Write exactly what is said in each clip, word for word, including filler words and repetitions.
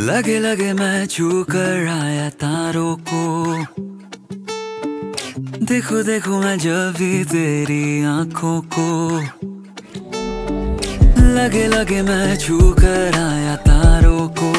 लगे लगे मैं छू कर आया तारों को। देखो देखो मैं जब भी तेरी आंखों को। लगे लगे मैं छू कर आया तारों को।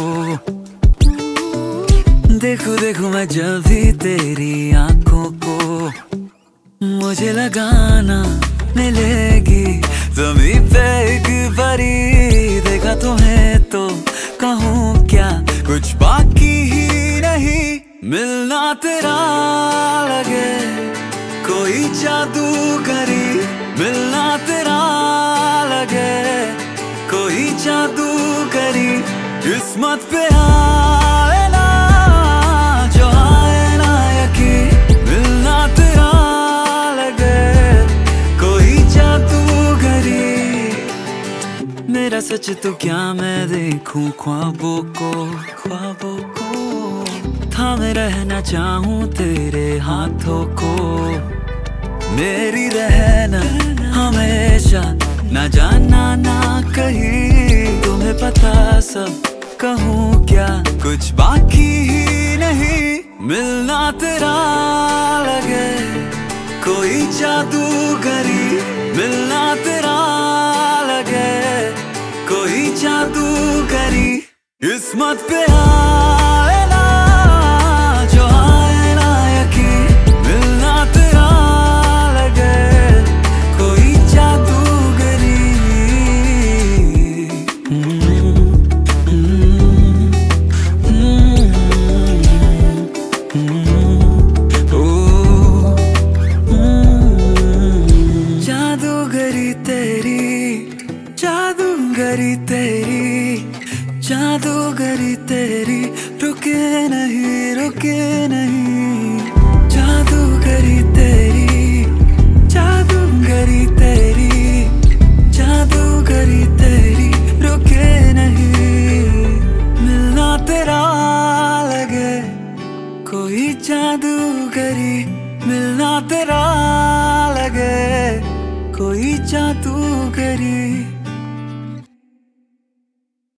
देखो देखो मैं जब भी तेरी आंखों को। मुझे लगाना मिलेगी ज़मीं पे एक बारी। देखा तुम्हें तो कहूँ क्या, कुछ बाकी ही नहीं। मिलना तेरा लगे कोई जादूगरी। मिलना तेरा लगे कोई जादूगरी। किस्मत पे आए ना जो आए ना यकीन। मिलना तेरा लगे कोई जादूगरी। मेरा सच तो क्या मैं देखूं ख्वाबों को, ख्वाबों को। थामे रहना चाहूं तेरे हाथों को। मेरी रहना हमेशा, ना जाना ना कहीं। तुम्हें पता सब कहूँ क्या, कुछ बाकी ही नहीं। मिलना तेरा लगे कोई जादूगरी। मिलना तेरा लगे कोई जादूगरी। किस्मत पे आए ना जो आए ना यकीन। मिलना तेरा लगे कोई जादूगरी। जादूगरी तेरी, जादूगरी तेरी, जादूगरी तेरी। रुके नहीं रुके नहीं। जादूगरी तेरी, जादूगरी तेरी, जादूगरी तेरी। रुके नहीं। मिलना तेरा लगे कोई जादूगरी। मिलना तेरा लगे कोई जादूगरी।